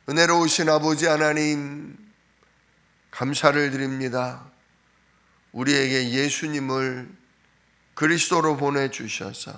은혜로우신 아버지 하나님, 감사를 드립니다. 우리에게 예수님을 그리스도로 보내주셔서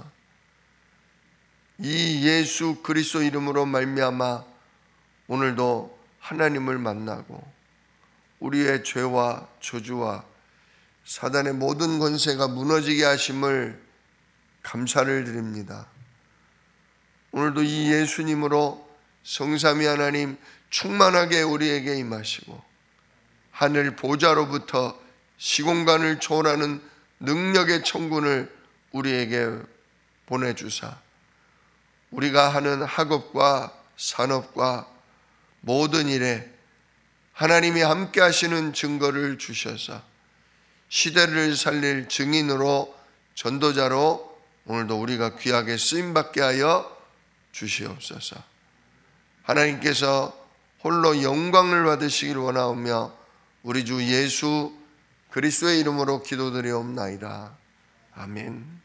이 예수 그리스도 이름으로 말미암아 오늘도 하나님을 만나고 우리의 죄와 저주와 사단의 모든 권세가 무너지게 하심을 감사를 드립니다. 오늘도 이 예수님으로 성삼위 하나님 충만하게 우리에게 임하시고 하늘 보좌로부터 시공간을 초월하는 능력의 천군을 우리에게 보내주사 우리가 하는 학업과 산업과 모든 일에 하나님이 함께 하시는 증거를 주셔서 시대를 살릴 증인으로 전도자로 오늘도 우리가 귀하게 쓰임받게 하여 주시옵소서. 하나님께서 홀로 영광을 받으시기를 원하오며 우리 주 예수 그리스도의 이름으로 기도드리옵나이다. 아멘.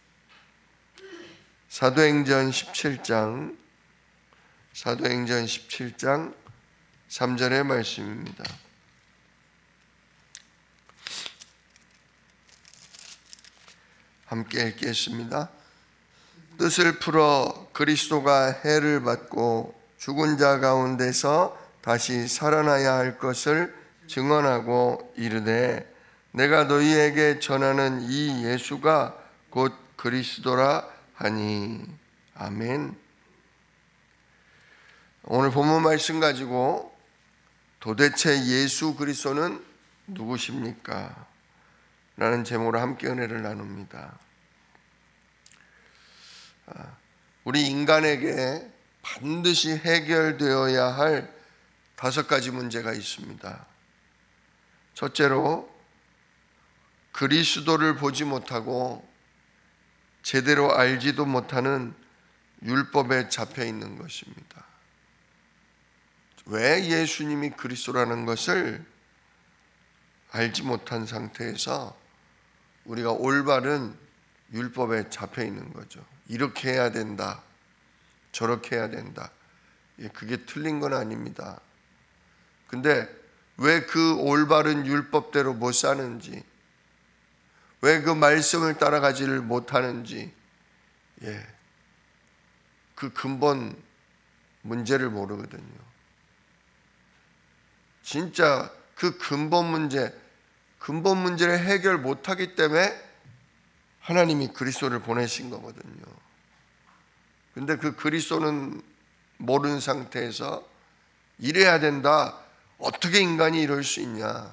사도행전 17장 3절의 말씀입니다. 함께 읽겠습니다. 뜻을 풀어 그리스도가 해를 받고 죽은 자 가운데서 다시 살아나야 할 것을 증언하고 이르되 내가 너희에게 전하는 이 예수가 곧 그리스도라 하니. 아멘. 오늘 본문 말씀 가지고 도대체 예수 그리스도는 누구십니까? 라는 제목으로 함께 은혜를 나눕니다. 우리 인간에게 반드시 해결되어야 할 5가지 문제가 있습니다. 첫째로 그리스도를 보지 못하고 제대로 알지도 못하는 율법에 잡혀 있는 것입니다. 왜 예수님이 그리스도라는 것을 알지 못한 상태에서 우리가 올바른 율법에 잡혀 있는 거죠. 이렇게 해야 된다, 저렇게 해야 된다. 그게 틀린 건 아닙니다. 근데 왜 그 올바른 율법대로 못 사는지, 왜 그 말씀을 따라가지를 못하는지, 그 근본 문제를 모르거든요. 진짜 그 근본 문제를 해결 못하기 때문에 하나님이 그리스도를 보내신 거거든요. 근데 그 그리스도는 모르는 상태에서 이래야 된다, 어떻게 인간이 이럴 수 있냐,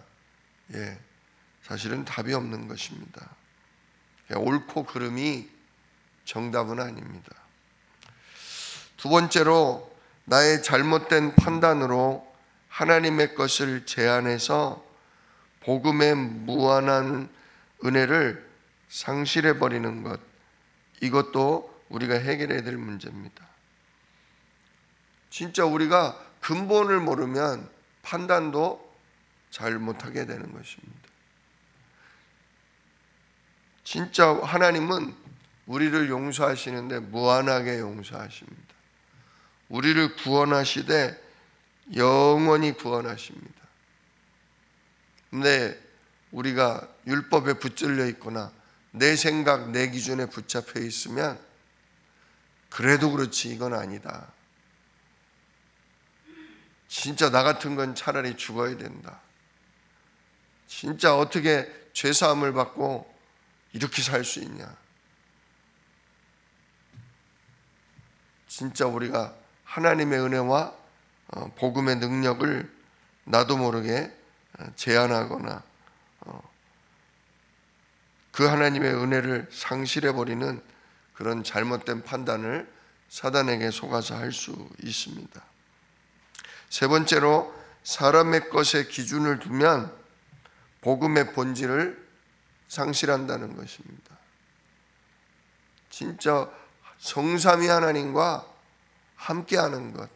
사실은 답이 없는 것입니다. 옳고 그름이 정답은 아닙니다. 두 번째로 나의 잘못된 판단으로 하나님의 것을 제한해서 복음의 무한한 은혜를 상실해버리는 것, 이것도 우리가 해결해야 될 문제입니다. 진짜 우리가 근본을 모르면 판단도 잘 못하게 되는 것입니다. 진짜 하나님은 우리를 용서하시는데 무한하게 용서하십니다. 우리를 구원하시되 영원히 구원하십니다. 근데 우리가 율법에 붙들려 있거나 내 생각, 내 기준에 붙잡혀 있으면 그래도 그렇지 이건 아니다. 진짜 나 같은 건 차라리 죽어야 된다. 진짜 어떻게 죄사함을 받고 이렇게 살 수 있냐. 진짜 우리가 하나님의 은혜와 복음의 능력을 나도 모르게 제한하거나 그 하나님의 은혜를 상실해버리는 그런 잘못된 판단을 사단에게 속아서 할 수 있습니다. 세 번째로 사람의 것에 기준을 두면 복음의 본질을 상실한다는 것입니다. 진짜 성삼위 하나님과 함께하는 것,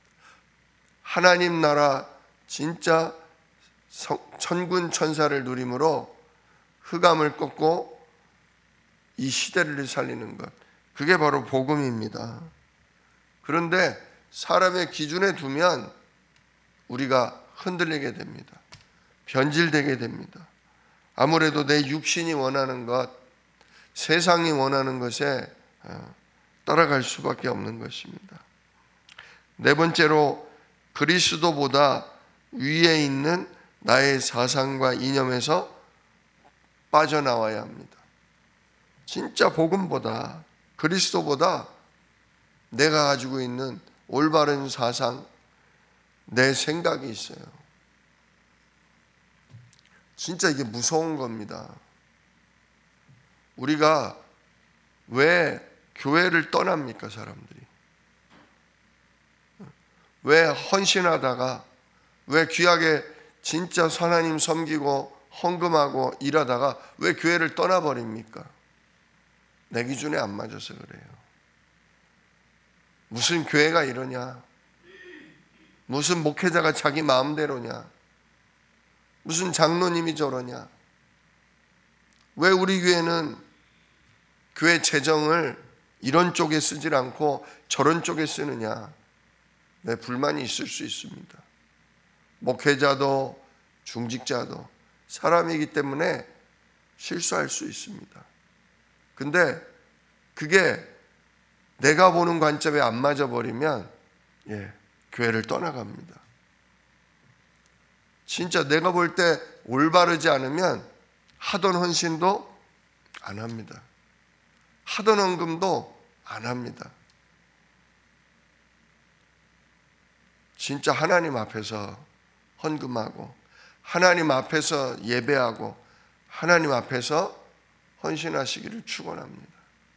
하나님 나라 진짜 천군 천사를 누림으로 흑암을 꺾고 이 시대를 살리는 것, 그게 바로 복음입니다. 그런데 사람의 기준에 두면 우리가 흔들리게 됩니다. 변질되게 됩니다. 아무래도 내 육신이 원하는 것, 세상이 원하는 것에 따라갈 수밖에 없는 것입니다. 네 번째로 그리스도보다 위에 있는 나의 사상과 이념에서 빠져나와야 합니다. 진짜 복음보다, 그리스도보다 내가 가지고 있는 올바른 사상, 내 생각이 있어요. 진짜 이게 무서운 겁니다. 우리가 왜 교회를 떠납니까, 사람들이? 왜 헌신하다가, 왜 귀하게 진짜 하나님 섬기고 헌금하고 일하다가 왜 교회를 떠나버립니까? 내 기준에 안 맞아서 그래요. 무슨 교회가 이러냐? 무슨 목회자가 자기 마음대로냐? 무슨 장로님이 저러냐? 왜 우리 교회는 교회 재정을 이런 쪽에 쓰질 않고 저런 쪽에 쓰느냐? 네, 불만이 있을 수 있습니다. 목회자도 중직자도 사람이기 때문에 실수할 수 있습니다. 근데 그게 내가 보는 관점에 안 맞아버리면 교회를 떠나갑니다. 진짜 내가 볼 때 올바르지 않으면 하던 헌신도 안 합니다. 하던 헌금도 안 합니다. 진짜 하나님 앞에서 헌금하고 하나님 앞에서 예배하고 하나님 앞에서 헌신하시기를 축원합니다.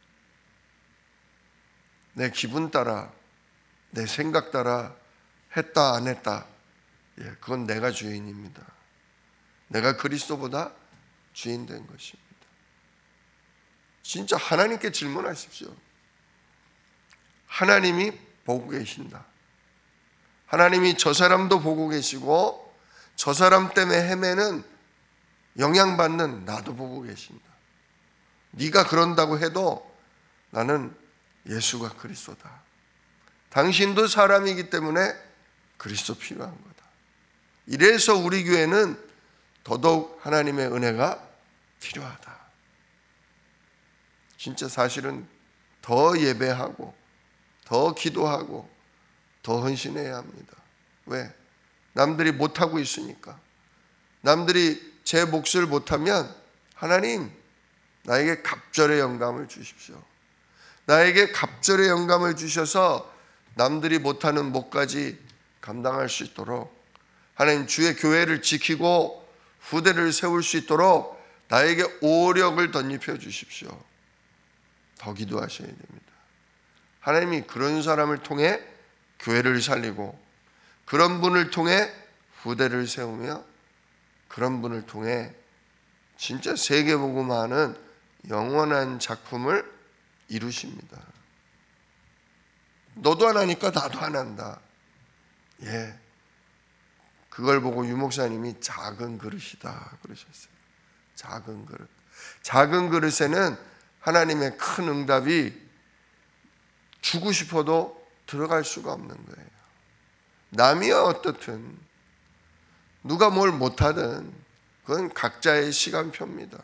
내 기분 따라 내 생각 따라 했다 안 했다, 그건 내가 주인입니다. 내가 그리스도보다 주인 된 것입니다. 진짜 하나님께 질문하십시오. 하나님이 보고 계신다. 하나님이 저 사람도 보고 계시고 저 사람 때문에 헤매는 영향받는 나도 보고 계신다. 네가 그런다고 해도 나는 예수가 그리스도다. 당신도 사람이기 때문에 그리스도 필요한 거다. 이래서 우리 교회는 더더욱 하나님의 은혜가 필요하다. 진짜 사실은 더 예배하고 더 기도하고 더 헌신해야 합니다. 왜? 남들이 못하고 있으니까. 남들이 제 몫을 못하면 하나님 나에게 갑절의 영감을 주십시오. 나에게 갑절의 영감을 주셔서 남들이 못하는 몫까지 감당할 수 있도록, 하나님 주의 교회를 지키고 후대를 세울 수 있도록 나에게 오력을 덧입혀 주십시오. 더 기도하셔야 됩니다. 하나님이 그런 사람을 통해 교회를 살리고 그런 분을 통해 후대를 세우며 그런 분을 통해 진짜 세계복음화하는 영원한 작품을 이루십니다. 너도 안 하니까 나도 안 한다. 그걸 보고 유 목사님이 작은 그릇이다 그러셨어요. 작은 그릇. 작은 그릇에는 하나님의 큰 응답이 주고 싶어도 들어갈 수가 없는 거예요. 남이 어떻든 누가 뭘 못하든 그건 각자의 시간표입니다.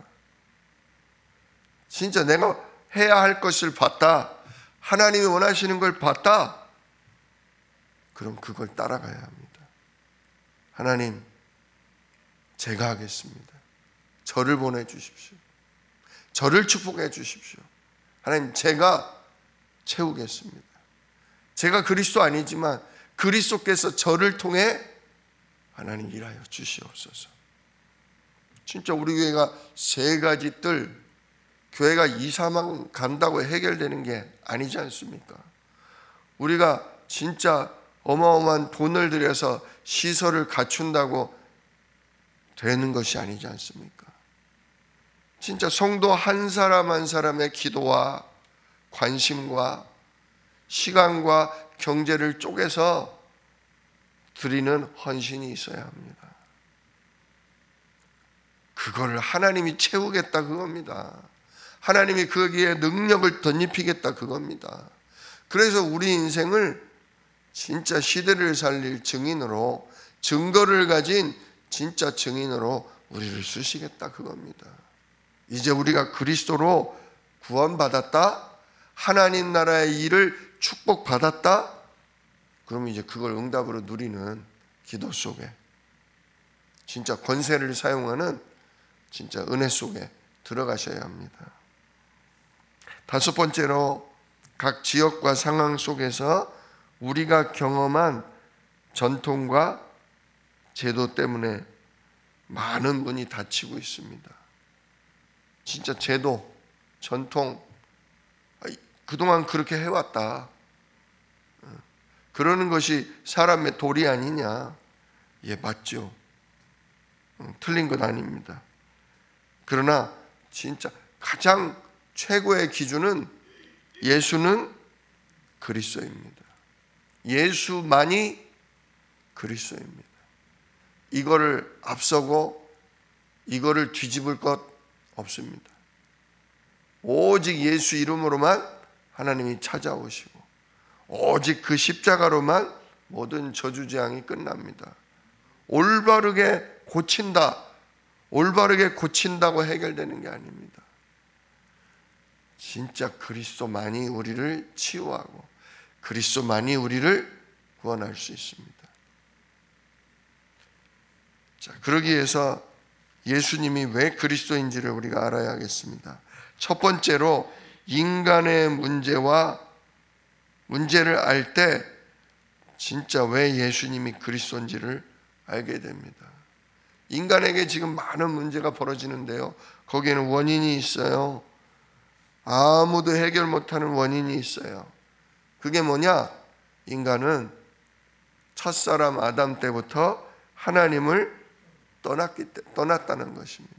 진짜 내가 해야 할 것을 봤다, 하나님이 원하시는 걸 봤다, 그럼 그걸 따라가야 합니다. 하나님, 제가 하겠습니다. 저를 보내주십시오. 저를 축복해 주십시오. 하나님, 제가 채우겠습니다. 제가 그리스도 아니지만 그리스도께서 저를 통해 하나님 일하여 주시옵소서. 진짜 우리 교회가 세 가지 뜰, 교회가 2, 3만 간다고 해결되는 게 아니지 않습니까? 우리가 진짜 어마어마한 돈을 들여서 시설을 갖춘다고 되는 것이 아니지 않습니까? 진짜 성도 한 사람 한 사람의 기도와 관심과 시간과 경제를 쪼개서 드리는 헌신이 있어야 합니다. 그걸 하나님이 채우겠다 그겁니다. 하나님이 거기에 능력을 덧입히겠다 그겁니다. 그래서 우리 인생을 진짜 시대를 살릴 증인으로 증거를 가진 진짜 증인으로 우리를 쓰시겠다 그겁니다. 이제 우리가 그리스도로 구원받았다, 하나님 나라의 일을 축복받았다, 그러면 이제 그걸 응답으로 누리는 기도 속에 진짜 권세를 사용하는 진짜 은혜 속에 들어가셔야 합니다. 다섯 번째로 각 지역과 상황 속에서 우리가 경험한 전통과 제도 때문에 많은 분이 다치고 있습니다. 진짜 제도, 전통, 그동안 그렇게 해왔다, 그러는 것이 사람의 도리 아니냐? 예, 맞죠. 틀린 건 아닙니다. 그러나 진짜 가장 최고의 기준은 예수는 그리스도입니다. 예수만이 그리스도입니다. 이거를 앞서고 이거를 뒤집을 것 없습니다. 오직 예수 이름으로만 하나님이 찾아오시고 오직 그 십자가로만 모든 저주재앙이 끝납니다. 올바르게 고친다, 올바르게 고친다고 해결되는 게 아닙니다. 진짜 그리스도만이 우리를 치유하고 그리스도만이 우리를 구원할 수 있습니다. 자, 그러기 위해서 예수님이 왜 그리스도인지를 우리가 알아야 하겠습니다. 첫 번째로 인간의 문제를 알 때 진짜 왜 예수님이 그리스도인지를 알게 됩니다. 인간에게 지금 많은 문제가 벌어지는데요, 거기에는 원인이 있어요. 아무도 해결 못하는 원인이 있어요. 그게 뭐냐? 인간은 첫사람 아담 때부터 하나님을 떠났다는 것입니다.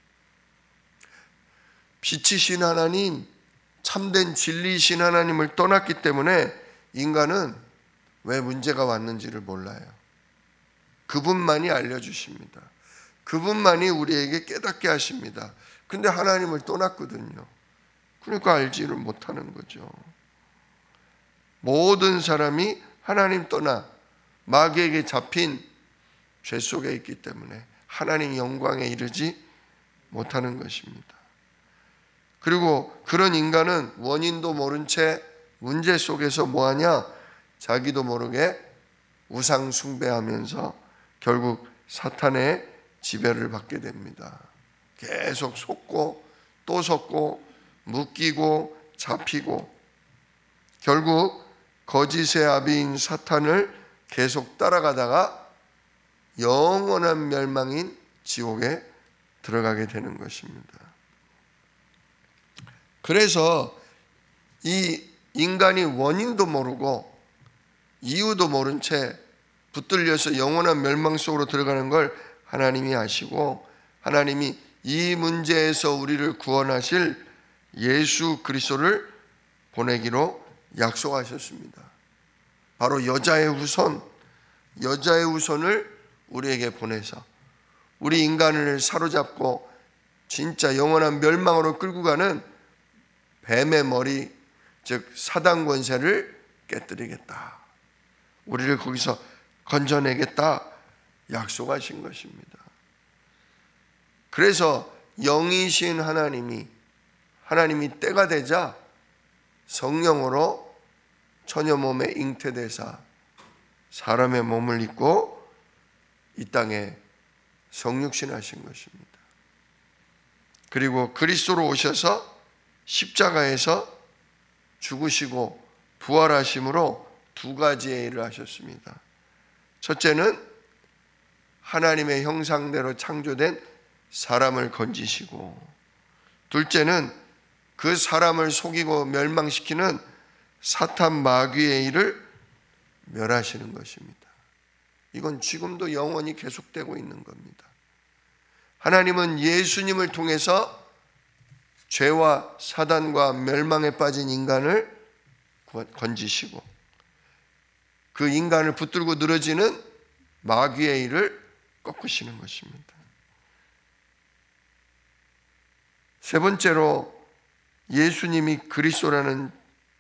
빛이신 하나님, 참된 진리이신 하나님을 떠났기 때문에 인간은 왜 문제가 왔는지를 몰라요. 그분만이 알려주십니다. 그분만이 우리에게 깨닫게 하십니다. 근데 하나님을 떠났거든요. 그러니까 알지를 못하는 거죠. 모든 사람이 하나님 떠나 마귀에게 잡힌 죄 속에 있기 때문에 하나님 영광에 이르지 못하는 것입니다. 그리고 그런 인간은 원인도 모른 채 문제 속에서 뭐하냐? 자기도 모르게 우상 숭배하면서 결국 사탄의 지배를 받게 됩니다. 계속 속고 또 속고 묶이고 잡히고 결국 거짓의 아비인 사탄을 계속 따라가다가 영원한 멸망인 지옥에 들어가게 되는 것입니다. 그래서 이 인간이 원인도 모르고 이유도 모른 채 붙들려서 영원한 멸망 속으로 들어가는 걸 하나님이 아시고 하나님이 이 문제에서 우리를 구원하실 예수 그리스도를 보내기로 약속하셨습니다. 바로 여자의 후손을 우리에게 보내서 우리 인간을 사로잡고 진짜 영원한 멸망으로 끌고 가는 뱀의 머리, 즉 사단 권세를 깨뜨리겠다, 우리를 거기서 건져내겠다 약속하신 것입니다. 그래서 영이신 하나님이 때가 되자 성령으로 처녀 몸에 잉태되사 사람의 몸을 입고 이 땅에 성육신하신 것입니다. 그리고 그리스도로 오셔서 십자가에서 죽으시고 부활하심으로 두 가지의 일을 하셨습니다. 첫째는 하나님의 형상대로 창조된 사람을 건지시고, 둘째는 그 사람을 속이고 멸망시키는 사탄 마귀의 일을 멸하시는 것입니다. 이건 지금도 영원히 계속되고 있는 겁니다. 하나님은 예수님을 통해서 죄와 사단과 멸망에 빠진 인간을 건지시고 그 인간을 붙들고 늘어지는 마귀의 일을 꺾으시는 것입니다. 세 번째로 예수님이 그리스도라는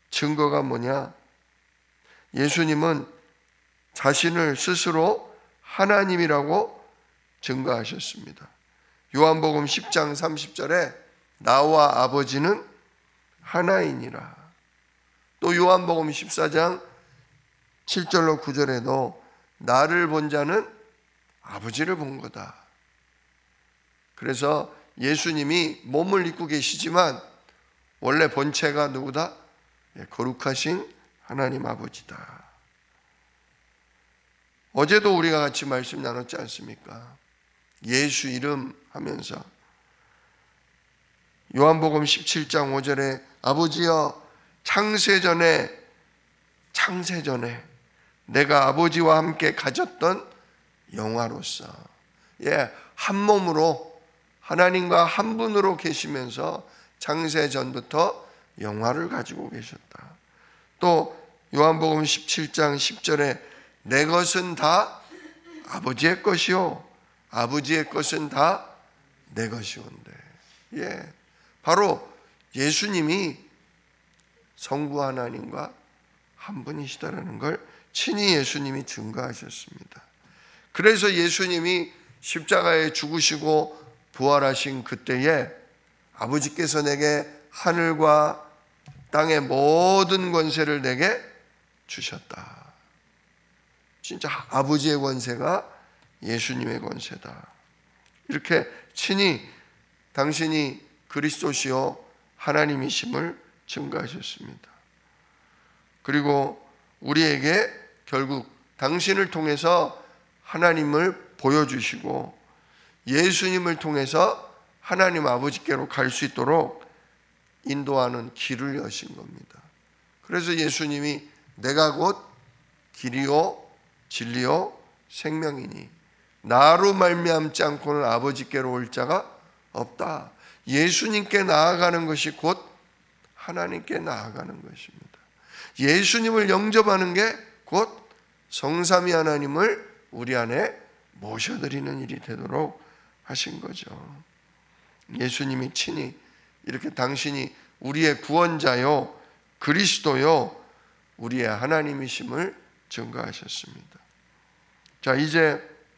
증거가 뭐냐? 예수님은 자신을 스스로 하나님이라고 증거하셨습니다. 요한복음 10장 30절에 나와 아버지는 하나이니라. 또 요한복음 14장 7절로 9절에도 나를 본 자는 아버지를 본 거다. 그래서 예수님이 몸을 입고 계시지만 원래 본체가 누구다? 거룩하신 하나님 아버지다. 어제도 우리가 같이 말씀 나눴지 않습니까? 예수 이름 하면서 요한복음 17장 5절에 아버지여 창세전에 내가 아버지와 함께 가졌던 영화로서 한 몸으로 하나님과 한 분으로 계시면서 창세전부터 영화를 가지고 계셨다. 또 요한복음 17장 10절에 내 것은 다 아버지의 것이요 아버지의 것은 다 내 것이온데. 바로 예수님이 성부 하나님과 한 분이시다라는 걸 친히 예수님이 증거하셨습니다. 그래서 예수님이 십자가에 죽으시고 부활하신 그때에 아버지께서 내게 하늘과 땅의 모든 권세를 내게 주셨다. 진짜 아버지의 권세가 예수님의 권세다. 이렇게 친히 당신이 그리스도시요 하나님이심을 증거하셨습니다. 그리고 우리에게 결국 당신을 통해서 하나님을 보여주시고 예수님을 통해서 하나님 아버지께로 갈 수 있도록 인도하는 길을 여신 겁니다. 그래서 예수님이 내가 곧 길이요 진리요 생명이니 나로 말미암지 않고는 아버지께로 올 자가 없다. 예수님께 나아가는 것이 곧 하나님께 나아가는 것입니다. 예수님을 영접하는 게 곧 성삼위 하나님을 우리 안에 모셔드리는 일이 되도록 하신 거죠. 예수님이 친히 이렇게 당신이 우리의 구원자요 그리스도요 우리의 하나님이심을 증거하셨습니다. 자, 이제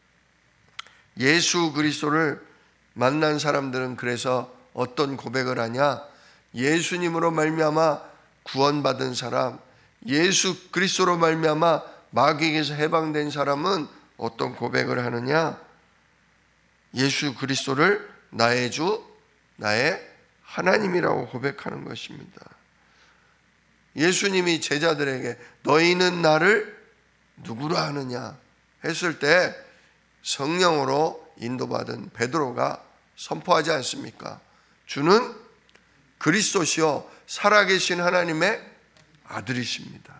예수 그리스도를 만난 사람들은 그래서 어떤 고백을 하냐? 예수님으로 말미암아 구원받은 사람, 예수 그리스도로 말미암아 마귀에게서 해방된 사람은 어떤 고백을 하느냐? 예수 그리스도를 나의 주, 나의 하나님이라고 고백하는 것입니다. 예수님이 제자들에게 너희는 나를 누구로 아느냐 했을 때 성령으로 인도받은 베드로가 선포하지 않습니까? 주는 그리스도시요 살아계신 하나님의 아들이십니다.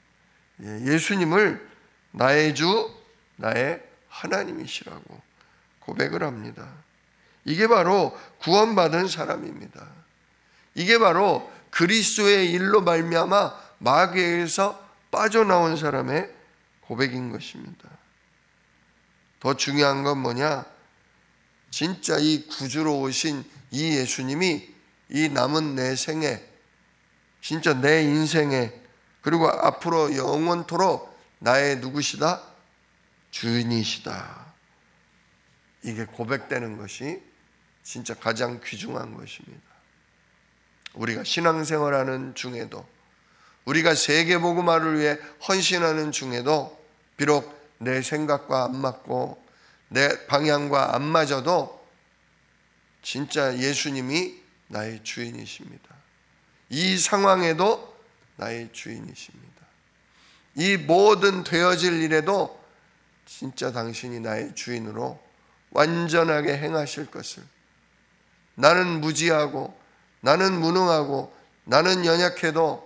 예수님을 나의 주, 나의 하나님이시라고 고백을 합니다. 이게 바로 구원받은 사람입니다. 이게 바로 그리스도의 일로 말미암아 마귀에게서 빠져나온 사람의 고백인 것입니다. 더 중요한 건 뭐냐? 진짜 이 구주로 오신 이 예수님이 이 남은 내 생에 진짜 내 인생에 그리고 앞으로 영원토록 나의 누구시다? 주인이시다. 이게 고백되는 것이 진짜 가장 귀중한 것입니다. 우리가 신앙생활하는 중에도 우리가 세계복음화를 위해 헌신하는 중에도 비록 내 생각과 안 맞고 내 방향과 안 맞아도 진짜 예수님이 나의 주인이십니다. 이 상황에도 나의 주인이십니다. 이 모든 되어질 일에도 진짜 당신이 나의 주인으로 완전하게 행하실 것을, 나는 무지하고 나는 무능하고 나는 연약해도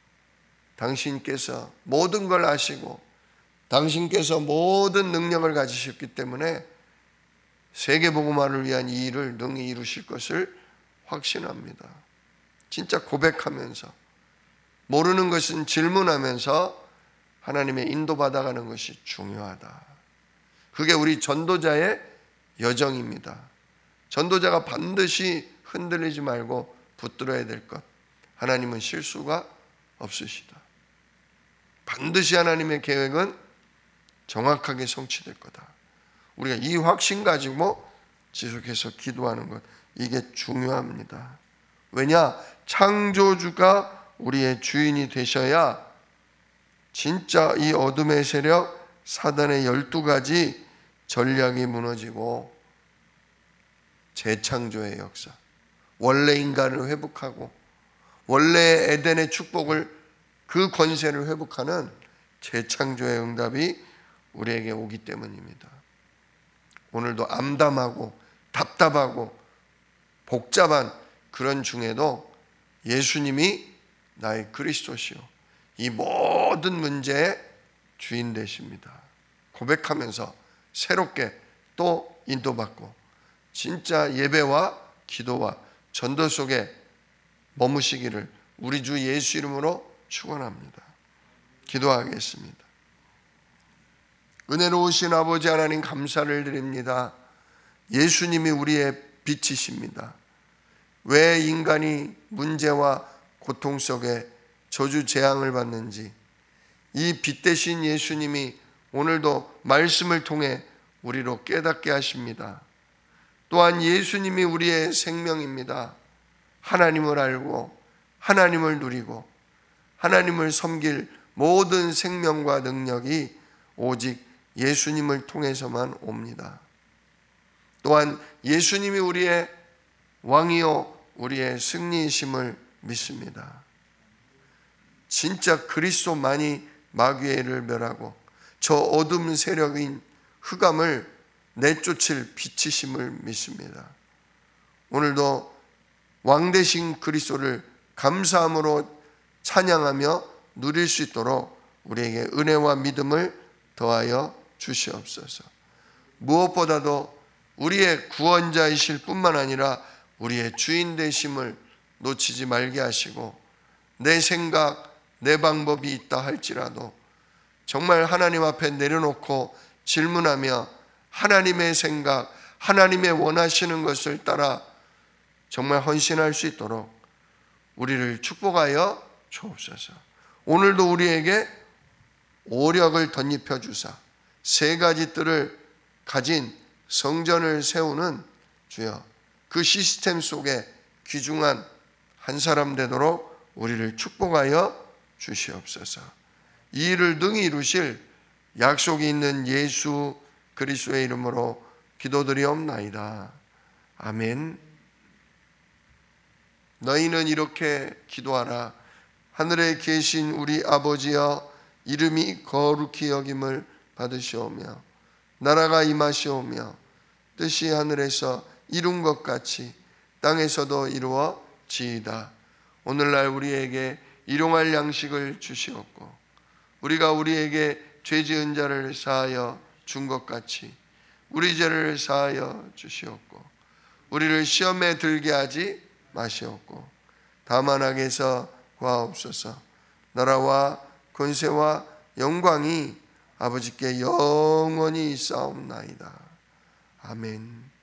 당신께서 모든 걸 아시고 당신께서 모든 능력을 가지셨기 때문에 세계복음화를 위한 이 일을 능히 이루실 것을 확신합니다. 진짜 고백하면서 모르는 것은 질문하면서 하나님의 인도받아가는 것이 중요하다. 그게 우리 전도자의 여정입니다. 전도자가 반드시 흔들리지 말고 붙들어야 될 것. 하나님은 실수가 없으시다. 반드시 하나님의 계획은 정확하게 성취될 거다. 우리가 이 확신 가지고 지속해서 기도하는 것, 이게 중요합니다. 왜냐? 창조주가 우리의 주인이 되셔야 진짜 이 어둠의 세력, 사단의 12가지 전략이 무너지고 재창조의 역사, 원래 인간을 회복하고 원래 에덴의 축복을, 그 권세를 회복하는 재창조의 응답이 우리에게 오기 때문입니다. 오늘도 암담하고 답답하고 복잡한 그런 중에도 예수님이 나의 그리스도시요, 이 모든 문제의 주인 되십니다. 고백하면서 새롭게 또 인도받고 진짜 예배와 기도와 전도 속에 머무시기를 우리 주 예수 이름으로 축원합니다. 기도하겠습니다. 은혜로우신 아버지 하나님, 감사를 드립니다. 예수님이 우리의 빛이십니다. 왜 인간이 문제와 고통 속에 저주 재앙을 받는지, 이 빛 대신 예수님이 오늘도 말씀을 통해 우리로 깨닫게 하십니다. 또한 예수님이 우리의 생명입니다. 하나님을 알고 하나님을 누리고 하나님을 섬길 모든 생명과 능력이 오직 예수님을 통해서만 옵니다. 또한 예수님이 우리의 왕이요 우리의 승리이심을 믿습니다. 진짜 그리스도만이 마귀를 멸하고 저 어둠 세력인 흑암을 내쫓을 빛이심을 믿습니다. 오늘도 왕 되신 그리스도를 감사함으로 찬양하며 누릴 수 있도록 우리에게 은혜와 믿음을 더하여 주시옵소서. 무엇보다도 우리의 구원자이실 뿐만 아니라 우리의 주인 되심을 놓치지 말게 하시고, 내 생각, 내 방법이 있다 할지라도 정말 하나님 앞에 내려놓고 질문하며 하나님의 생각, 하나님의 원하시는 것을 따라 정말 헌신할 수 있도록 우리를 축복하여 주옵소서. 오늘도 우리에게 오력을 덧입혀 주사 3가지 뜰을 가진 성전을 세우는 주여, 그 시스템 속에 귀중한 한 사람 되도록 우리를 축복하여 주시옵소서. 이 일을 능히 이루실 약속이 있는 예수 그리스도의 이름으로 기도드리옵나이다. 아멘. 너희는 이렇게 기도하라. 하늘에 계신 우리 아버지여, 이름이 거룩히 여김을 받으시오며 나라가 임하시오며 뜻이 하늘에서 이룬 것 같이 땅에서도 이루어지이다. 오늘날 우리에게 일용할 양식을 주시옵고 우리가 우리에게 죄 지은 자를 사하여 준 것 같이 우리 죄를 사하여 주시옵고 우리를 시험에 들게 하지 마시옵고 다만 악에서 구하옵소서. 나라와 권세와 영광이 아버지께 영원히 있사옵나이다. 아멘.